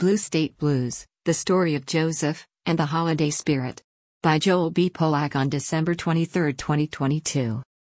Blue State Blues, The Story of Joseph, and the Holiday Spirit. By Joel B. Polak on December 23, 2022.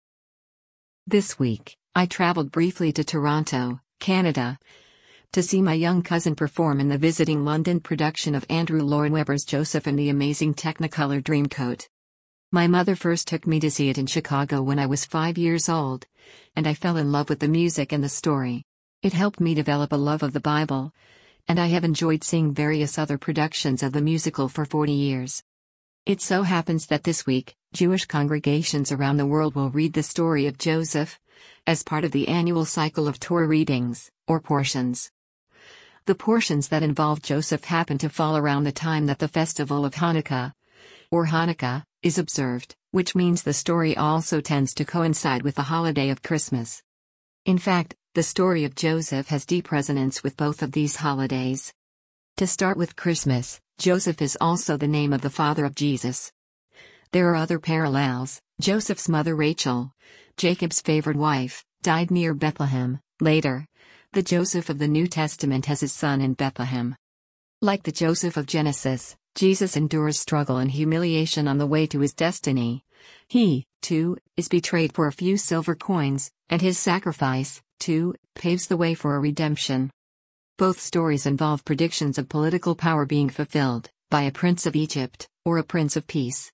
This week, I traveled briefly to Toronto, Canada, to see my young cousin perform in the visiting London production of Andrew Lloyd Webber's Joseph and the Amazing Technicolor Dreamcoat. My mother first took me to see it in Chicago when I was 5 years old, and I fell in love with the music and the story. It helped me develop a love of the Bible, and I have enjoyed seeing various other productions of the musical for 40 years. It so happens that this week, Jewish congregations around the world will read the story of Joseph as part of the annual cycle of Torah readings, or portions. The portions that involve Joseph happen to fall around the time that the festival of Hanukkah, or Hanukkah, is observed, which means the story also tends to coincide with the holiday of Christmas. In fact, the story of Joseph has deep resonance with both of these holidays. To start with Christmas, Joseph is also the name of the father of Jesus. There are other parallels. Joseph's mother Rachel, Jacob's favored wife, died near Bethlehem. Later, the Joseph of the New Testament has his son in Bethlehem. Like the Joseph of Genesis, Jesus endures struggle and humiliation on the way to his destiny. He, too, is betrayed for a few silver coins, and his sacrifice, too, paves the way for a redemption. Both stories involve predictions of political power being fulfilled by a prince of Egypt, or a prince of peace.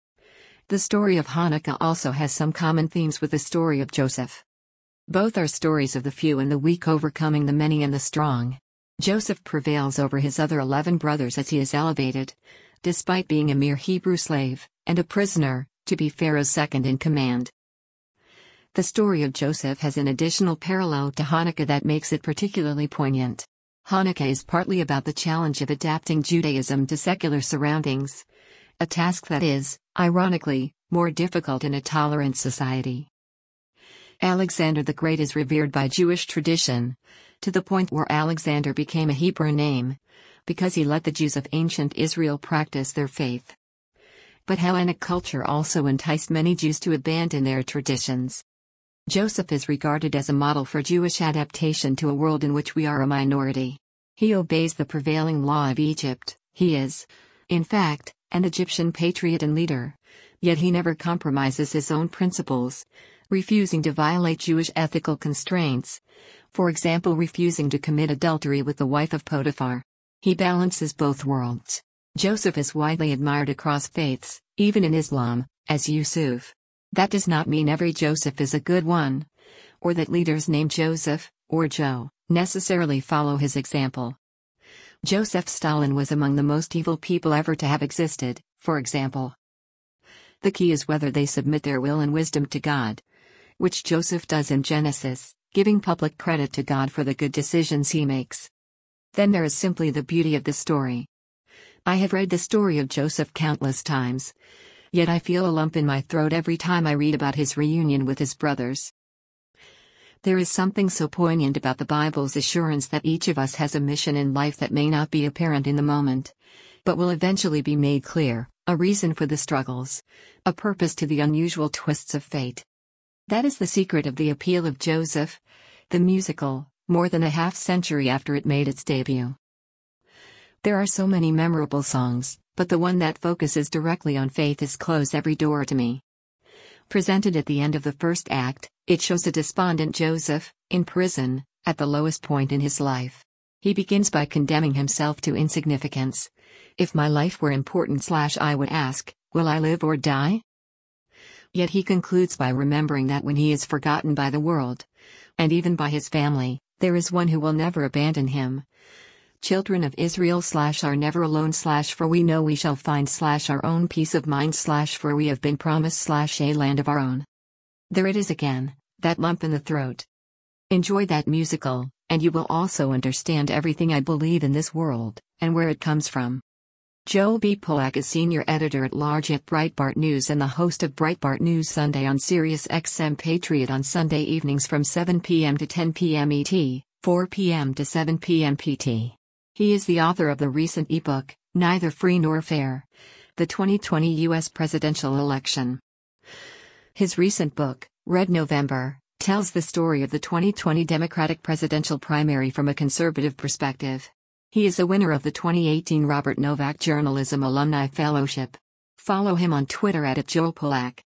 The story of Hanukkah also has some common themes with the story of Joseph. Both are stories of the few and the weak overcoming the many and the strong. Joseph prevails over his other 11 brothers as he is elevated, despite being a mere Hebrew slave, and a prisoner, to be Pharaoh's second in command. The story of Joseph has an additional parallel to Hanukkah that makes it particularly poignant. Hanukkah is partly about the challenge of adapting Judaism to secular surroundings, a task that is, ironically, more difficult in a tolerant society. Alexander the Great is revered by Jewish tradition, to the point where Alexander became a Hebrew name, because he let the Jews of ancient Israel practice their faith. But Hellenic culture also enticed many Jews to abandon their traditions. Joseph is regarded as a model for Jewish adaptation to a world in which we are a minority. He obeys the prevailing law of Egypt. He is, in fact, an Egyptian patriot and leader, yet he never compromises his own principles, refusing to violate Jewish ethical constraints, for example refusing to commit adultery with the wife of Potiphar. He balances both worlds. Joseph is widely admired across faiths, even in Islam, as Yusuf. That does not mean every Joseph is a good one, or that leaders named Joseph, or Joe, necessarily follow his example. Joseph Stalin was among the most evil people ever to have existed, for example. The key is whether they submit their will and wisdom to God, which Joseph does in Genesis, giving public credit to God for the good decisions he makes. Then there is simply the beauty of the story. I have read the story of Joseph countless times, yet I feel a lump in my throat every time I read about his reunion with his brothers. There is something so poignant about the Bible's assurance that each of us has a mission in life that may not be apparent in the moment, but will eventually be made clear, a reason for the struggles, a purpose to the unusual twists of fate. That is the secret of the appeal of Joseph, the musical, more than a half-century after it made its debut. There are so many memorable songs, but the one that focuses directly on faith is Close Every Door to Me. Presented at the end of the first act, it shows a despondent Joseph, in prison, at the lowest point in his life. He begins by condemning himself to insignificance. If my life were important I would ask, will I live or die? Yet he concludes by remembering that when he is forgotten by the world, and even by his family, there is one who will never abandon him. Children of Israel are never alone for we know we shall find our own peace of mind for we have been promised a land of our own. There it is again, that lump in the throat. Enjoy that musical, and you will also understand everything I believe in this world, and where it comes from. Joel B. Polak is Senior Editor-at-Large at Breitbart News and the host of Breitbart News Sunday on Sirius XM Patriot on Sunday evenings from 7 p.m. to 10 p.m. ET, 4 p.m. to 7 p.m. PT. He is the author of the recent ebook, Neither Free Nor Fair: The 2020 U.S. Presidential Election. His recent book, Red November, tells the story of the 2020 Democratic presidential primary from a conservative perspective. He is a winner of the 2018 Robert Novak Journalism Alumni Fellowship. Follow him on Twitter @JoelPolak.